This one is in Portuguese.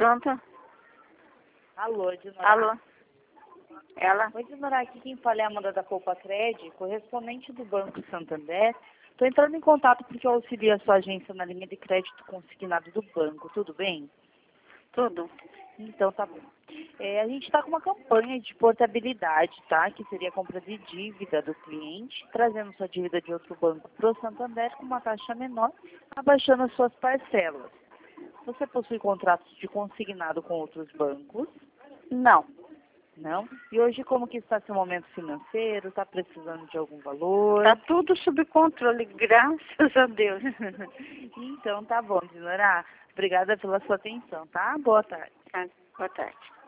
Pronto. Alô, Dinora. Alô. Ela? Oi, Dinora, aqui quem fala é a Amanda da Poupa Cred, correspondente do Banco Santander. Estou entrando em contato porque eu auxilio a sua agência na linha de crédito consignado do banco, tudo bem? Tudo. Então tá bom. A gente está com uma campanha de portabilidade, tá? Que seria a compra de dívida do cliente, trazendo sua dívida de outro banco para o Santander com uma taxa menor, abaixando as suas parcelas. Você possui contratos de consignado com outros bancos? Não. Não? E hoje como que está seu momento financeiro? Está precisando de algum valor? Tá tudo sob controle, graças a Deus. Então tá bom, Dinora. Obrigada pela sua atenção, tá? Boa tarde. Tá, boa tarde.